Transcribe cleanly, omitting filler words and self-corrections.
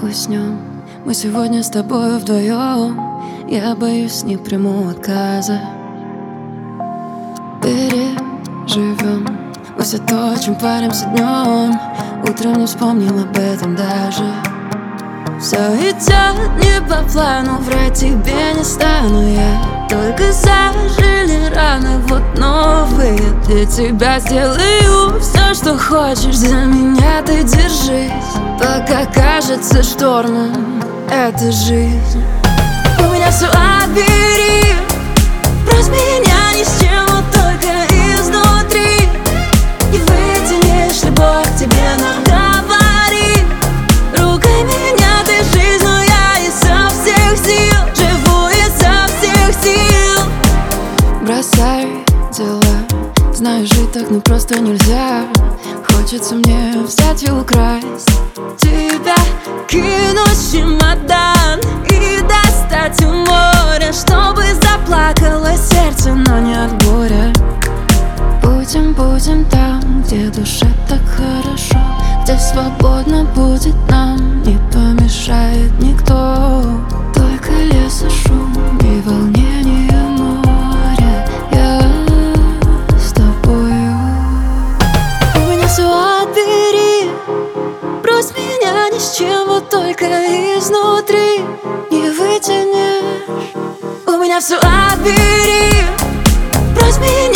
уснем. Мы сегодня с тобой вдвоем. Я боюсь, не приму отказа. Переживем мы все то, чем паримся днем. Утром не вспомнил об этом даже. Все идет не по плану, врать тебе не стану я. Только зажили раны, вот новые. Для тебя сделаю все, что хочешь. За меня ты держись, пока кажется штормом это жизнь. У меня все отбери, брось меня ни с чем, вот только изнутри. Не вытянешь любовь к тебе, наговори. Ругай меня ты, жизнь, но я изо всех сил живу, изо всех сил. Бросай дела, знаю, жить так ну просто нельзя. Хочется мне взять и украсть тебя, кинуть в чемодан и достать у моря, чтобы заплакало сердце, но не от горя. Будем там, где душе так хорошо, где свободно будет нам, не помешает никто. Только лес и шум и волнение моря. Я с тобою. У меня все отбери, брось меня ни с чем, вот только изнутри. Не вытянешь. У меня все отбери, брось меня